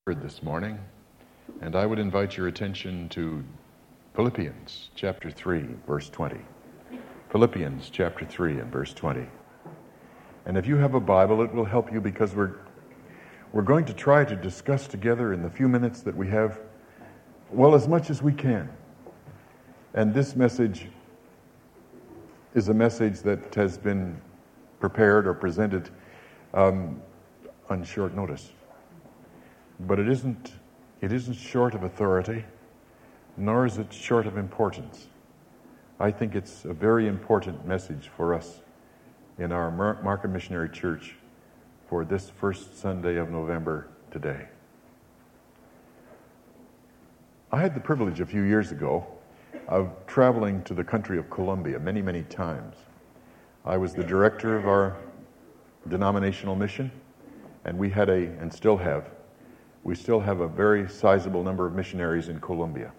This morning, and I would invite your attention to Philippians chapter 3, verse 20. Philippians chapter 3 and verse 20. And if you have a Bible, it will help you because we're going to try to discuss together in the few minutes that we have, well, as much as we can. And this message is a message that has been prepared or presented on short notice. But it isn't short of authority, nor is it short of importance. I think it's a very important message for us in our Markham Missionary Church for this first Sunday of November today. I had the privilege a few years ago of traveling to the country of Colombia many, many times. I was the director of our denominational mission, and we had we still have a very sizable number of missionaries in Colombia.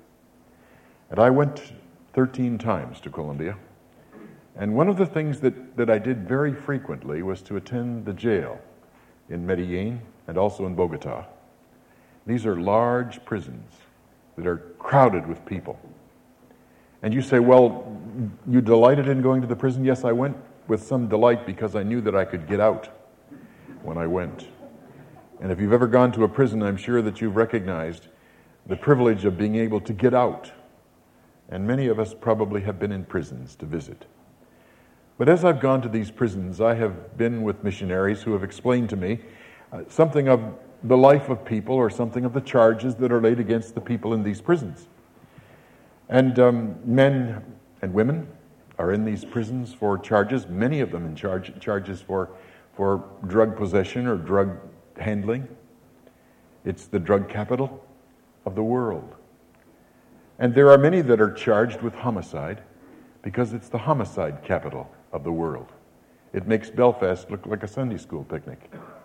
And I went 13 times to Colombia. And one of the things that I did very frequently was to attend the jail in Medellin and also in Bogota. These are large prisons that are crowded with people. And you say, well, you delighted in going to the prison? Yes, I went with some delight because I knew that I could get out when I went. And if you've ever gone to a prison, I'm sure that you've recognized the privilege of being able to get out. And many of us probably have been in prisons to visit. But as I've gone to these prisons, I have been with missionaries who have explained to me something of the life of people or something of the charges that are laid against the people in these prisons. And men and women are in these prisons for charges, many of them in charges for drug possession or drug handling. It's the drug capital of the world. And there are many that are charged with homicide because it's the homicide capital of the world. It makes Belfast look like a Sunday school picnic.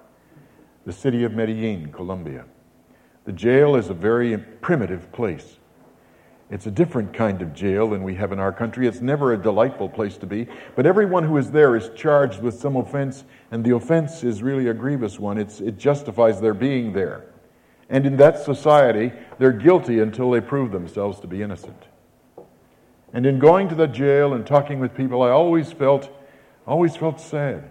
The city of Medellin, Colombia. The jail is a very primitive place. It's a different kind of jail than we have in our country. It's never a delightful place to be, but everyone who is there is charged with some offense, and the offense is really a grievous one. It justifies their being there. And in that society, they're guilty until they prove themselves to be innocent. And in going to the jail and talking with people, I always felt sad.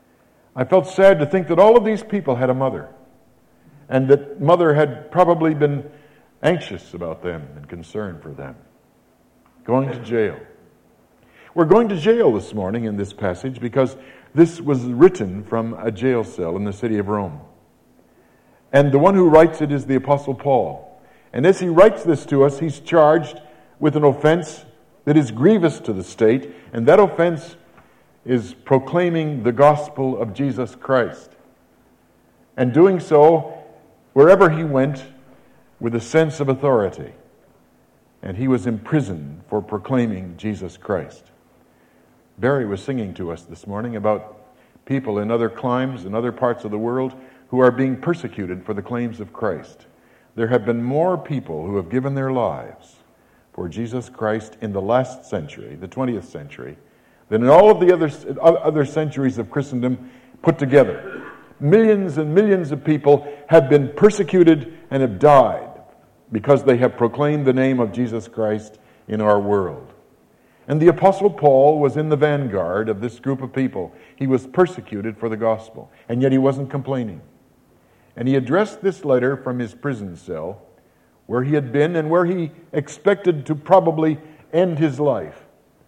I felt sad to think that all of these people had a mother, and that mother had probably been anxious about them and concerned for them. Going to jail. We're going to jail this morning in this passage because this was written from a jail cell in the city of Rome. And the one who writes it is the Apostle Paul. And as he writes this to us, he's charged with an offense that is grievous to the state, and that offense is proclaiming the gospel of Jesus Christ. And doing so, wherever he went, with a sense of authority. And he was imprisoned for proclaiming Jesus Christ. Barry was singing to us this morning about people in other climes and other parts of the world who are being persecuted for the claims of Christ. There have been more people who have given their lives for Jesus Christ in the last century, the 20th century, than in all of the other centuries of Christendom put together. Millions and millions of people have been persecuted and have died because they have proclaimed the name of Jesus Christ in our world. And the Apostle Paul was in the vanguard of this group of people. He was persecuted for the gospel, and yet he wasn't complaining. And he addressed this letter from his prison cell, where he had been and where he expected to probably end his life.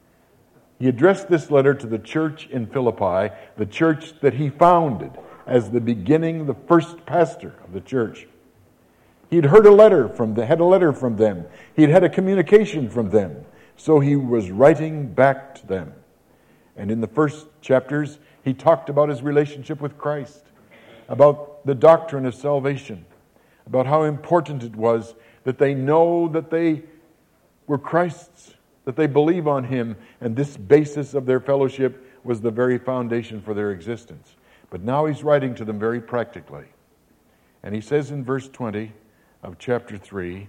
He addressed this letter to the church in Philippi, the church that he founded as the beginning, the first pastor of the church. He'd had a letter from them. He'd had a communication from them. So he was writing back to them. And in the first chapters, he talked about his relationship with Christ, about the doctrine of salvation, about how important it was that they know that they were Christ's, that they believe on him, and this basis of their fellowship was the very foundation for their existence. But now he's writing to them very practically. And he says in verse 20 of chapter 3,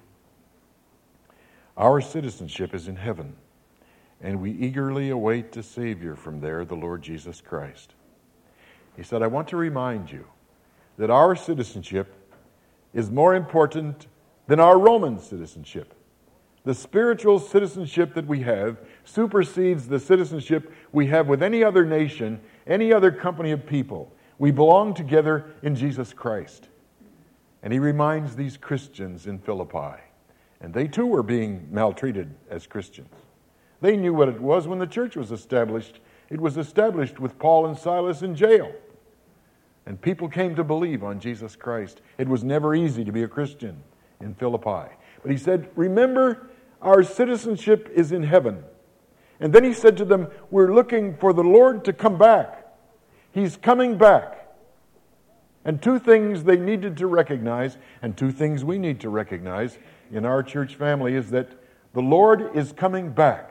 "Our citizenship is in heaven, and we eagerly await a Savior from there, the Lord Jesus Christ." He said, I want to remind you that our citizenship is more important than our Roman citizenship. The spiritual citizenship that we have supersedes the citizenship we have with any other nation, any other company of people. We belong together in Jesus Christ. And he reminds these Christians in Philippi, and they too were being maltreated as Christians. They knew what it was when the church was established. It was established with Paul and Silas in jail. And people came to believe on Jesus Christ. It was never easy to be a Christian in Philippi. But he said, remember, our citizenship is in heaven. And then he said to them, we're looking for the Lord to come back. He's coming back. And two things they needed to recognize, and two things we need to recognize in our church family, is that the Lord is coming back.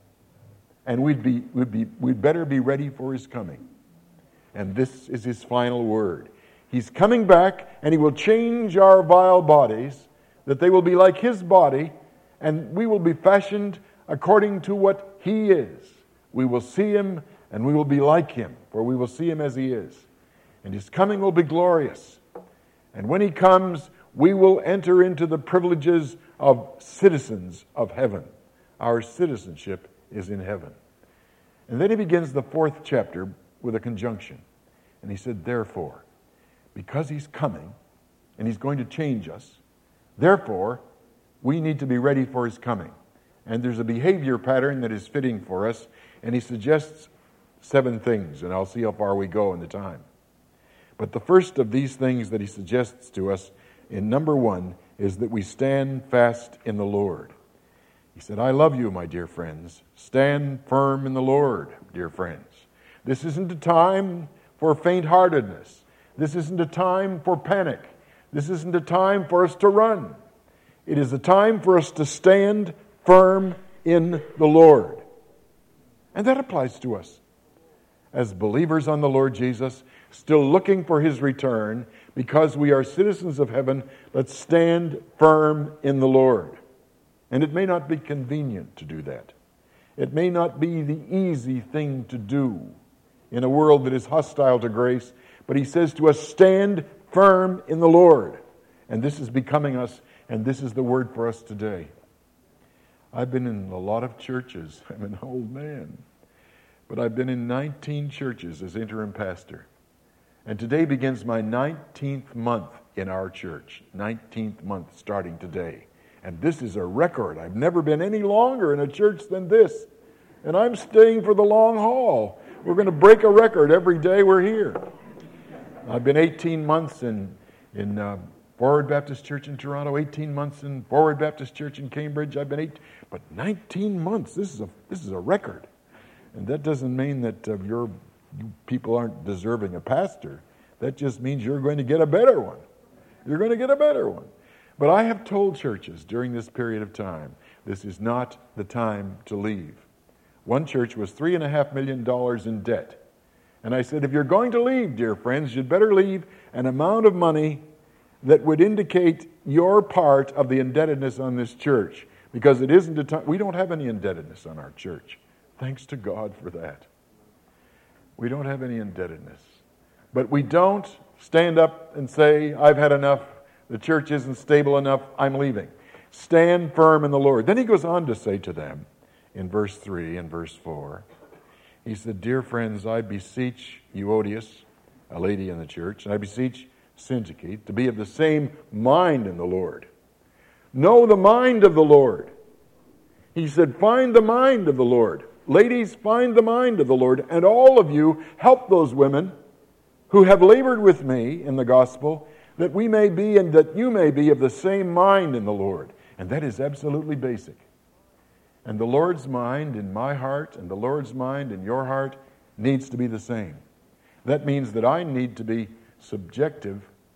And we'd better be ready for his coming. And this is his final word. He's coming back, and he will change our vile bodies, that they will be like his body, and we will be fashioned according to what he is. We will see him, and we will be like him, for we will see him as he is. And his coming will be glorious. And when he comes, we will enter into the privileges of citizens of heaven. Our citizenship is in heaven. And then he begins the 4th chapter with a conjunction. And he said, therefore, because he's coming, and he's going to change us, therefore, we need to be ready for his coming. And there's a behavior pattern that is fitting for us, and he suggests 7 things, and I'll see how far we go in the time. But the first of these things that he suggests to us in number 1 is that we stand fast in the Lord. He said, I love you, my dear friends. Stand firm in the Lord, dear friends. This isn't a time for faint-heartedness. This isn't a time for panic. This isn't a time for us to run. It is a time for us to stand firm in the Lord. And that applies to us. As believers on the Lord Jesus, still looking for his return, because we are citizens of heaven, let's stand firm in the Lord. And it may not be convenient to do that. It may not be the easy thing to do in a world that is hostile to grace, but he says to us, stand firm in the Lord. And this is becoming us, and this is the word for us today. I've been in a lot of churches. I'm an old man. But I've been in 19 churches as interim pastor. And today begins my 19th month in our church. 19th month starting today. And this is a record. I've never been any longer in a church than this. And I'm staying for the long haul. We're going to break a record every day we're here. I've been 18 months in Forward Baptist Church in Toronto, 18 months in Forward Baptist Church in Cambridge. I've been but 19 months. This is a record. And that doesn't mean that you people aren't deserving a pastor. That just means you're going to get a better one. You're going to get a better one. But I have told churches during this period of time, this is not the time to leave. One church was $3.5 million in debt. And I said, if you're going to leave, dear friends, you'd better leave an amount of money that would indicate your part of the indebtedness on this church. Because it isn't a time, we don't have any indebtedness on our church. Thanks to God for that. We don't have any indebtedness. But we don't stand up and say, I've had enough. The church isn't stable enough. I'm leaving. Stand firm in the Lord. Then he goes on to say to them in verse 3 and verse 4, he said, dear friends, I beseech Euodias, a lady in the church, and I beseech Syntyche to be of the same mind in the Lord. Know the mind of the Lord. He said, find the mind of the Lord. Ladies, find the mind of the Lord. And all of you, help those women who have labored with me in the gospel, that we may be and that you may be of the same mind in the Lord. And that is absolutely basic. And the Lord's mind in my heart and the Lord's mind in your heart needs to be the same. That means that I need to be subjected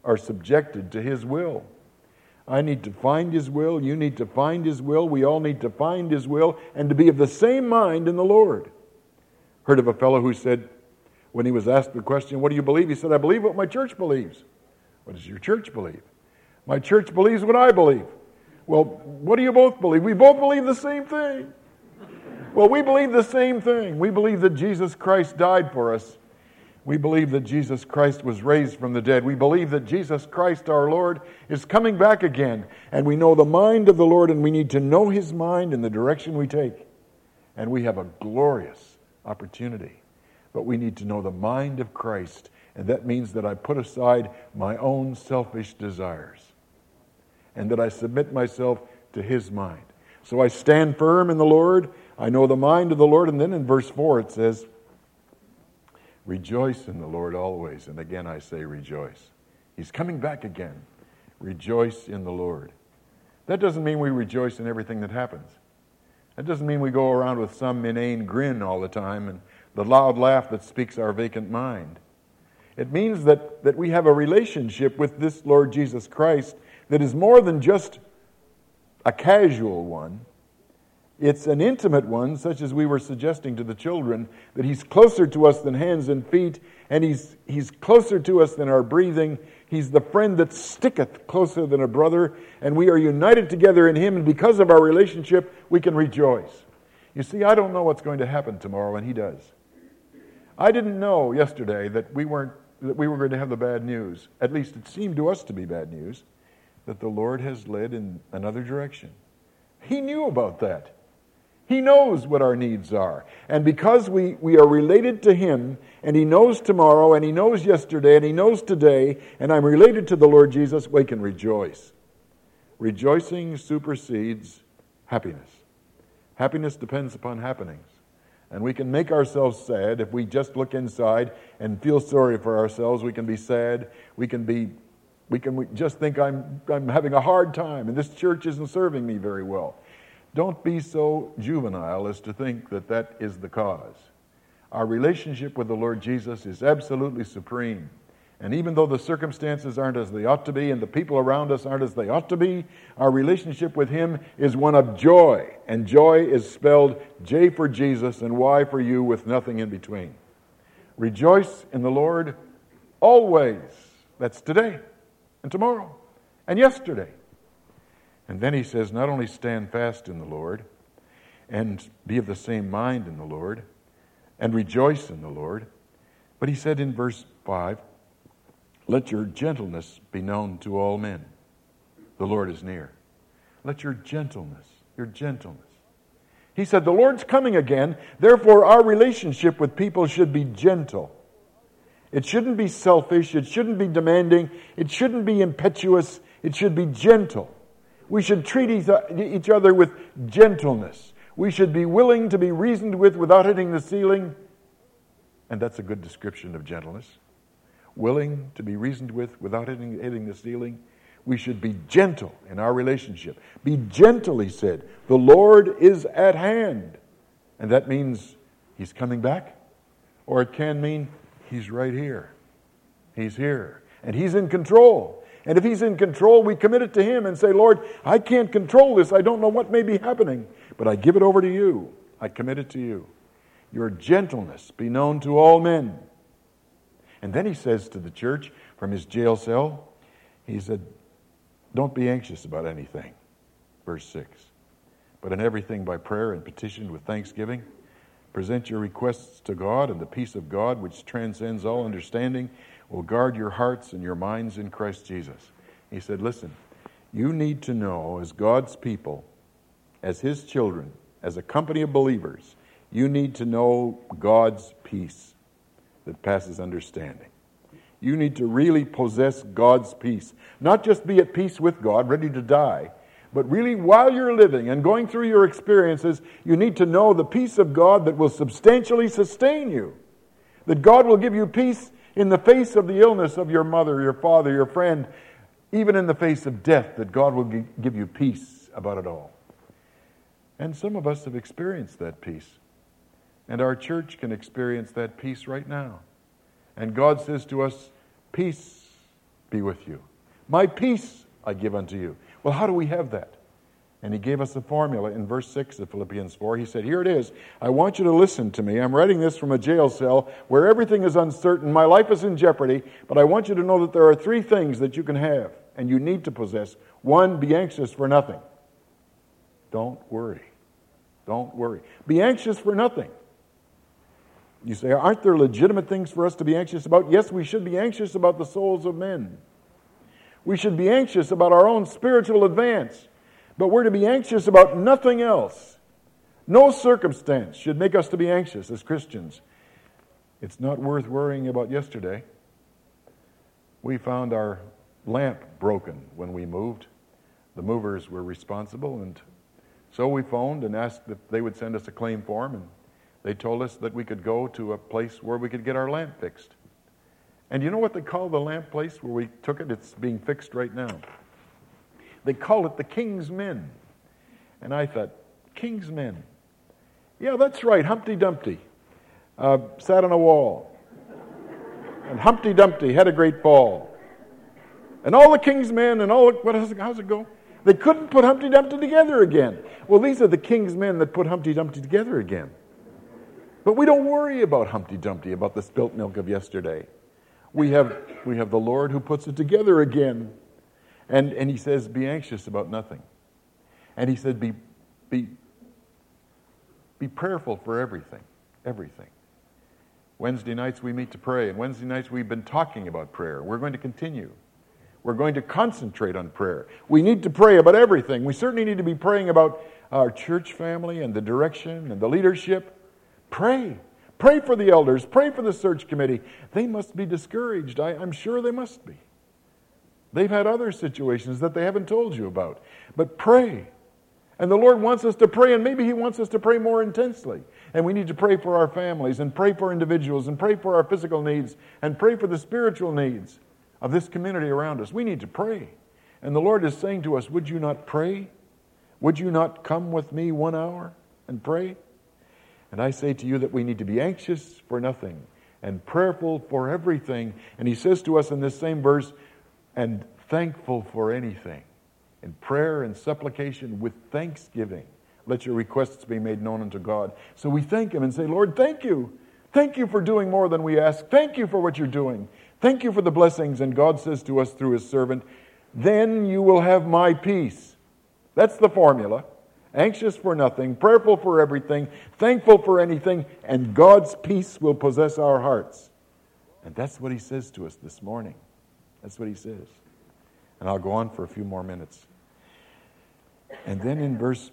to his will. I need to find his will. You need to find his will. We all need to find his will and to be of the same mind in the Lord. Heard of a fellow who said, when he was asked the question, what do you believe? He said, I believe what my church believes. What does your church believe? My church believes what I believe. Well, what do you both believe? We both believe the same thing. Well, we believe the same thing. We believe that Jesus Christ died for us. We believe that Jesus Christ was raised from the dead. We believe that Jesus Christ, our Lord, is coming back again. And we know the mind of the Lord, and we need to know His mind in the direction we take. And we have a glorious opportunity. But we need to know the mind of Christ. And that means that I put aside my own selfish desires. And that I submit myself to His mind. So I stand firm in the Lord. I know the mind of the Lord. And then in verse 4 it says, rejoice in the Lord always. And again I say rejoice. He's coming back again. Rejoice in the Lord. That doesn't mean we rejoice in everything that happens. That doesn't mean we go around with some inane grin all the time and the loud laugh that speaks our vacant mind. It means that we have a relationship with this Lord Jesus Christ that is more than just a casual one. It's an intimate one, such as we were suggesting to the children, that He's closer to us than hands and feet, and He's closer to us than our breathing. He's the friend that sticketh closer than a brother, and we are united together in Him, and because of our relationship, we can rejoice. You see, I don't know what's going to happen tomorrow, and He does. I didn't know yesterday that we were going to have the bad news. At least it seemed to us to be bad news, that the Lord has led in another direction. He knew about that. He knows what our needs are. And because we are related to Him, and He knows tomorrow, and He knows yesterday, and He knows today, and I'm related to the Lord Jesus, we can rejoice. Rejoicing supersedes happiness. Happiness depends upon happenings. And we can make ourselves sad if we just look inside and feel sorry for ourselves. We can be sad. We can just think I'm having a hard time, and this church isn't serving me very well. Don't be so juvenile as to think that that is the cause. Our relationship with the Lord Jesus is absolutely supreme. And even though the circumstances aren't as they ought to be and the people around us aren't as they ought to be, our relationship with Him is one of joy. And joy is spelled J for Jesus and Y for you with nothing in between. Rejoice in the Lord always. That's today and tomorrow and yesterday. And then he says, not only stand fast in the Lord and be of the same mind in the Lord and rejoice in the Lord, but he said in verse 5, let your gentleness be known to all men. The Lord is near. Let your gentleness. He said, the Lord's coming again, therefore our relationship with people should be gentle. It shouldn't be selfish, it shouldn't be demanding, it shouldn't be impetuous, it should be gentle. We should treat each other with gentleness. We should be willing to be reasoned with without hitting the ceiling. And that's a good description of gentleness. Willing to be reasoned with without hitting the ceiling. We should be gentle in our relationship. Be gentle, he said. The Lord is at hand. And that means He's coming back. Or it can mean He's right here. He's here. And He's in control. And if He's in control, we commit it to Him and say, Lord, I can't control this. I don't know what may be happening. But I give it over to You. I commit it to You. Your gentleness be known to all men. And then he says to the church from his jail cell, he said, don't be anxious about anything. Verse 6. But in everything by prayer and petition with thanksgiving, present your requests to God, and the peace of God, which transcends all understanding, will guard your hearts and your minds in Christ Jesus. He said, listen, you need to know as God's people, as His children, as a company of believers, you need to know God's peace that passes understanding. You need to really possess God's peace. Not just be at peace with God, ready to die, but really while you're living and going through your experiences, you need to know the peace of God that will substantially sustain you. That God will give you peace in the face of the illness of your mother, your father, your friend, even in the face of death, that God will give you peace about it all. And some of us have experienced that peace. And our church can experience that peace right now. And God says to us, peace be with you. My peace I give unto you. Well, how do we have that? And he gave us a formula in verse 6 of Philippians 4. He said, here it is. I want you to listen to me. I'm writing this from a jail cell where everything is uncertain. My life is in jeopardy. But I want you to know that there are 3 things that you can have and you need to possess. 1, be anxious for nothing. Don't worry. Don't worry. Be anxious for nothing. You say, aren't there legitimate things for us to be anxious about? Yes, we should be anxious about the souls of men. We should be anxious about our own spiritual advance. But we're to be anxious about nothing else. No circumstance should make us to be anxious as Christians. It's not worth worrying about yesterday. We found our lamp broken when we moved. The movers were responsible, and so we phoned and asked if they would send us a claim form, and they told us that we could go to a place where we could get our lamp fixed. And you know what they call the lamp place where we took it? It's being fixed right now. They call it the King's Men. And I thought, King's Men? Yeah, that's right, Humpty Dumpty sat on a wall. And Humpty Dumpty had a great fall. And all the King's Men and all, how's it go? They couldn't put Humpty Dumpty together again. Well, these are the King's Men that put Humpty Dumpty together again. But we don't worry about Humpty Dumpty, about the spilt milk of yesterday. We have the Lord who puts it together again. And he says, be anxious about nothing. And he said, be prayerful for everything. Everything. Wednesday nights we meet to pray, and Wednesday nights we've been talking about prayer. We're going to continue. We're going to concentrate on prayer. We need to pray about everything. We certainly need to be praying about our church family and the direction and the leadership. Pray. Pray for the elders. Pray for the search committee. They must be discouraged. I'm sure they must be. They've had other situations that they haven't told you about. But pray. And the Lord wants us to pray, and maybe He wants us to pray more intensely. And we need to pray for our families, and pray for individuals, and pray for our physical needs, and pray for the spiritual needs of this community around us. We need to pray. And the Lord is saying to us, would you not pray? Would you not come with me 1 hour and pray? And I say to you that we need to be anxious for nothing and prayerful for everything. And He says to us in this same verse, and thankful for anything. In prayer and supplication with thanksgiving, let your requests be made known unto God. So we thank Him and say, Lord, thank you. Thank you for doing more than we ask. Thank you for what you're doing. Thank you for the blessings. And God says to us through His servant, then you will have my peace. That's the formula. Anxious for nothing, prayerful for everything, thankful for anything, and God's peace will possess our hearts. And that's what He says to us this morning. That's what He says. And I'll go on for a few more minutes. And then in verse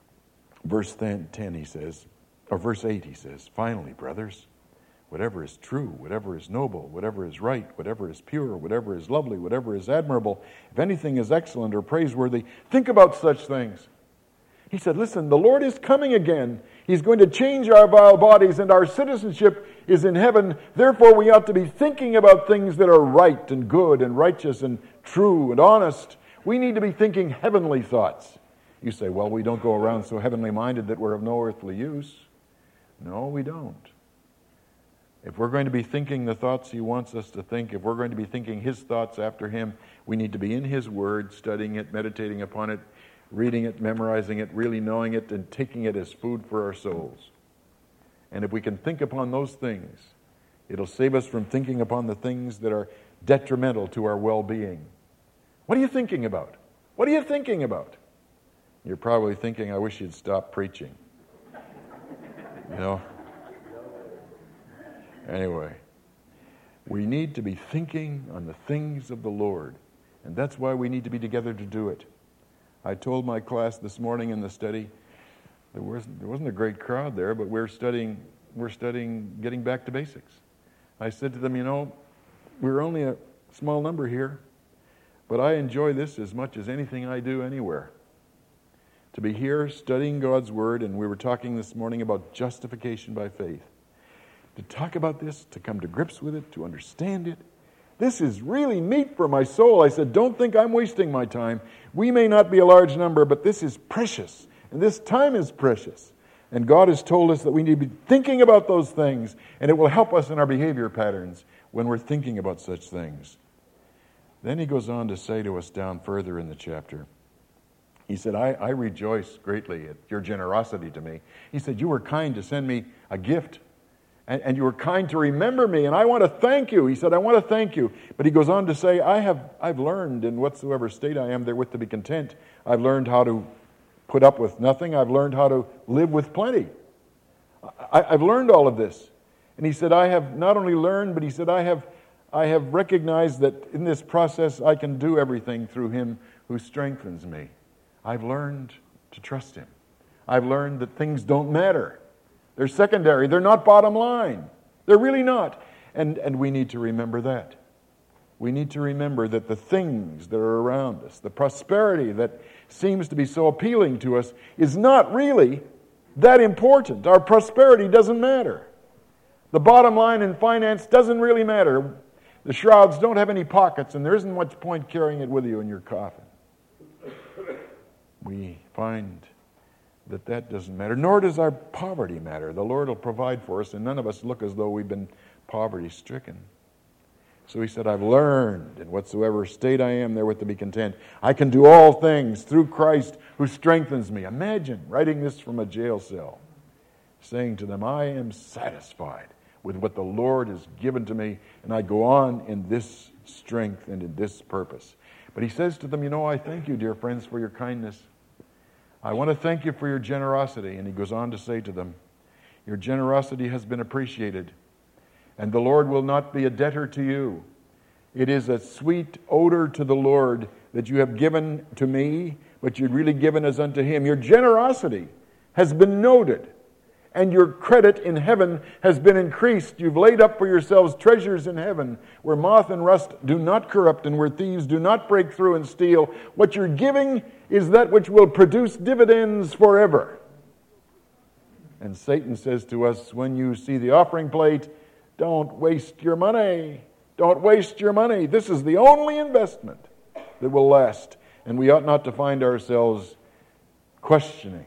10 he says, or verse 8 he says, finally, brothers, whatever is true, whatever is noble, whatever is right, whatever is pure, whatever is lovely, whatever is admirable, if anything is excellent or praiseworthy, think about such things. He said, listen, the Lord is coming again. He's going to change our vile bodies, and our citizenship is in heaven. Therefore, we ought to be thinking about things that are right and good and righteous and true and honest. We need to be thinking heavenly thoughts. You say, well, we don't go around so heavenly minded that we're of no earthly use. No, we don't. If we're going to be thinking the thoughts He wants us to think, if we're going to be thinking His thoughts after Him, we need to be in His Word, studying it, meditating upon it, reading it, memorizing it, really knowing it, and taking it as food for our souls. And if we can think upon those things, it'll save us from thinking upon the things that are detrimental to our well-being. What are you thinking about? What are you thinking about? You're probably thinking, I wish you'd stop preaching. You know? Anyway, we need to be thinking on the things of the Lord. And that's why we need to be together to do it. I told my class this morning in the study, there wasn't a great crowd there, but we're studying getting back to basics. I said to them, you know, we're only a small number here, but I enjoy this as much as anything I do anywhere. To be here studying God's Word, and we were talking this morning about justification by faith. To talk about this, to come to grips with it, to understand it, this is really meat for my soul. I said, don't think I'm wasting my time. We may not be a large number, but this is precious. And this time is precious. And God has told us that we need to be thinking about those things, and it will help us in our behavior patterns when we're thinking about such things. Then he goes on to say to us down further in the chapter, he said, I rejoice greatly at your generosity to me. He said, you were kind to send me a gift. And you were kind to remember me, and I want to thank you. He said, I want to thank you. But he goes on to say, I've learned in whatsoever state I am therewith to be content. I've learned how to put up with nothing. I've learned how to live with plenty. I've learned all of this. And he said, I have not only learned, but he said, I have recognized that in this process I can do everything through him who strengthens me. I've learned to trust him. I've learned that things don't matter. They're secondary. They're not bottom line. They're really not. And we need to remember that. We need to remember that the things that are around us, the prosperity that seems to be so appealing to us, is not really that important. Our prosperity doesn't matter. The bottom line in finance doesn't really matter. The shrouds don't have any pockets, and there isn't much point carrying it with you in your coffin. We find that doesn't matter, nor does our poverty matter. The Lord will provide for us, and none of us look as though we've been poverty-stricken. So he said, I've learned, in whatsoever state I am therewith to be content. I can do all things through Christ who strengthens me. Imagine writing this from a jail cell, saying to them, I am satisfied with what the Lord has given to me, and I go on in this strength and in this purpose. But he says to them, I thank you, dear friends, for your kindness. I want to thank you for your generosity. And he goes on to say to them, your generosity has been appreciated, and the Lord will not be a debtor to you. It is a sweet odor to the Lord that you have given to me, but you've really given as unto him. Your generosity has been noted, and your credit in heaven has been increased. You've laid up for yourselves treasures in heaven, where moth and rust do not corrupt, and where thieves do not break through and steal. What you're giving is that which will produce dividends forever. And Satan says to us, when you see the offering plate, don't waste your money. Don't waste your money. This is the only investment that will last. And we ought not to find ourselves questioning.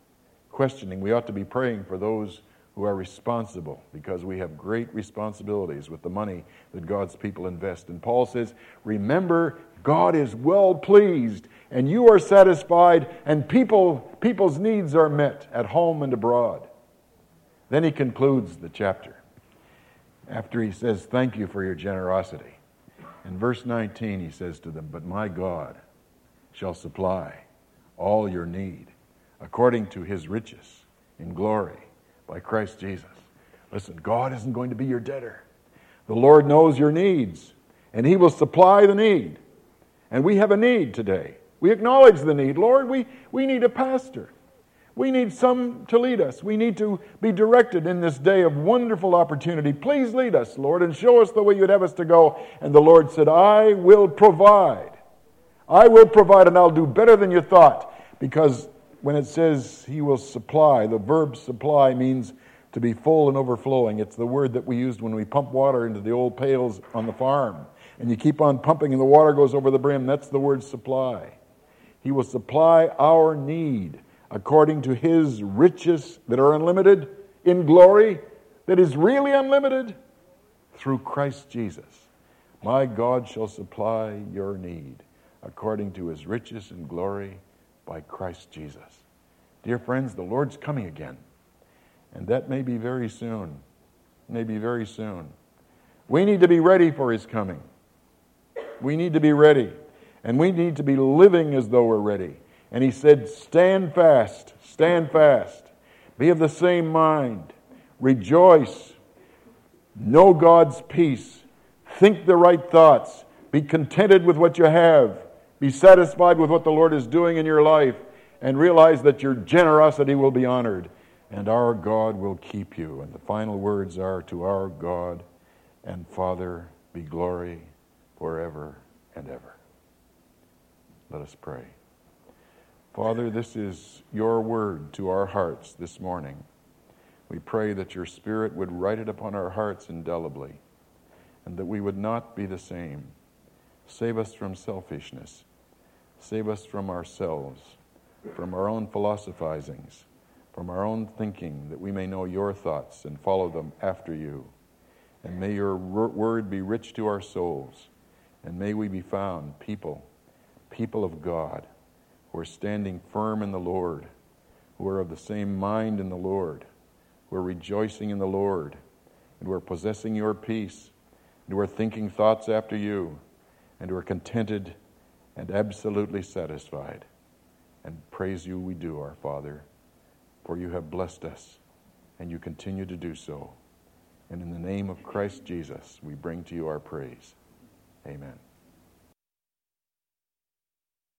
We ought to be praying for those who are responsible, because we have great responsibilities with the money that God's people invest. And Paul says, remember, God is well pleased, and you are satisfied, and people's needs are met at home and abroad. Then he concludes the chapter after he says, thank you for your generosity. In verse 19 he says to them, but my God shall supply all your need according to his riches in glory by Christ Jesus. Listen, God isn't going to be your debtor. The Lord knows your needs, and he will supply the need. And we have a need today. We acknowledge the need. Lord, we need a pastor. We need some to lead us. We need to be directed in this day of wonderful opportunity. Please lead us, Lord, and show us the way you'd have us to go. And the Lord said, I will provide. I will provide, and I'll do better than you thought. Because when it says he will supply, the verb supply means to be full and overflowing. It's the word that we used when we pump water into the old pails on the farm. And you keep on pumping and the water goes over the brim. That's the word supply. He will supply our need according to his riches that are unlimited in glory, that is really unlimited through Christ Jesus. My God shall supply your need according to his riches and glory by Christ Jesus. Dear friends, the Lord's coming again. And that may be very soon. Maybe very soon. We need to be ready for his coming. We need to be ready. And we need to be living as though we're ready. And he said, stand fast, be of the same mind, rejoice, know God's peace, think the right thoughts, be contented with what you have, be satisfied with what the Lord is doing in your life, and realize that your generosity will be honored, and our God will keep you. And the final words are, to our God and Father be glory forever and ever. Let us pray. Father, this is your word to our hearts this morning. We pray that your Spirit would write it upon our hearts indelibly, and that we would not be the same. Save us from selfishness. Save us from ourselves, from our own philosophizings, from our own thinking, that we may know your thoughts and follow them after you. And may your word be rich to our souls, and may we be found people of God, who are standing firm in the Lord, who are of the same mind in the Lord, who are rejoicing in the Lord, and who are possessing your peace, and who are thinking thoughts after you, and who are contented and absolutely satisfied. And praise you we do, our Father, for you have blessed us, and you continue to do so. And in the name of Christ Jesus, we bring to you our praise. Amen.